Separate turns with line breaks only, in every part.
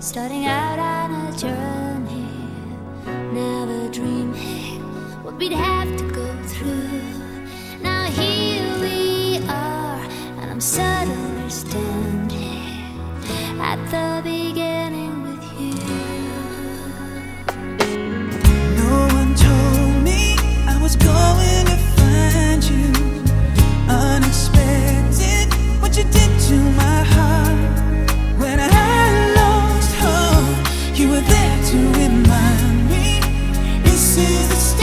starting out on a journey, never dreaming what we'd have to go through. Now here we are, and I'm suddenly standing at the beginning with you.
No one told me I was going to find you. Unexpected, what you did to my heart. When I lost hope, you were there to remind me this is the start.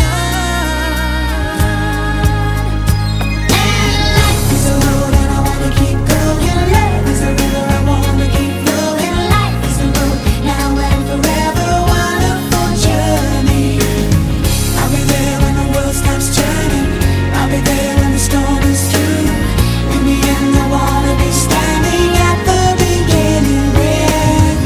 And life is a road and I wanna keep going. Love is a river I wanna keep flowing. Life is a road now and forever, wonderful journey. I'll be there when the world stops turning. I'll be there when the storm is through. In the end I wanna be standing at the beginning with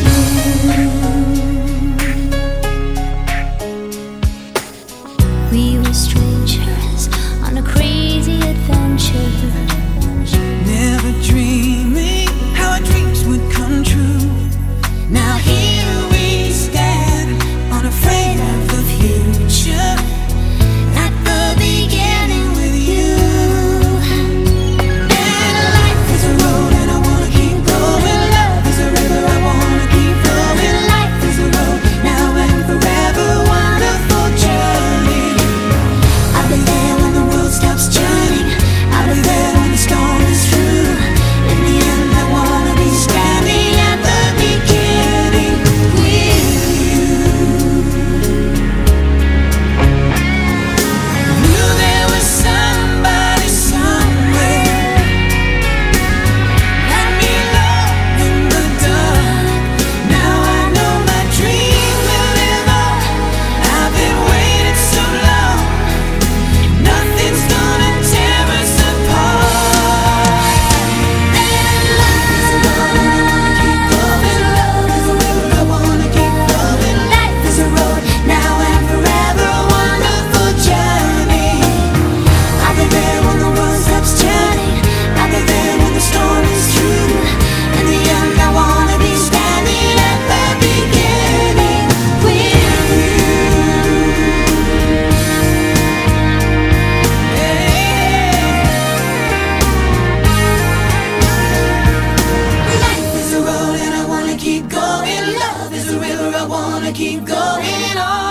you. We were strangers on a crazy adventure,
never dreaming how our dreams would come true. Now here we stand, unafraid of the future, at the beginning with you. And life is a road and I wanna keep going. Love is a river I wanna keep flowing. Life is a road now and forever, wonderful journey. I'll be there when the world stops turning. I'll be there when the storm is through. In the end I wanna be standing at the beginning with you. Knew there was somebody somewhere. Let me know in the dark. Now I know my dream will live on. I've been waiting so long. Nothing's gonna tear us apart. And life is a road and I wanna keep going. Love is a river I wanna keep flowing. Life is a road now and forever, wonderful journey. I'll be there when the world stops turning. I'll be there when the storm is through. In the end I wanna be standing at the beginning with you. Life is a road and I wanna keep going. Love is a river I wanna keep going on.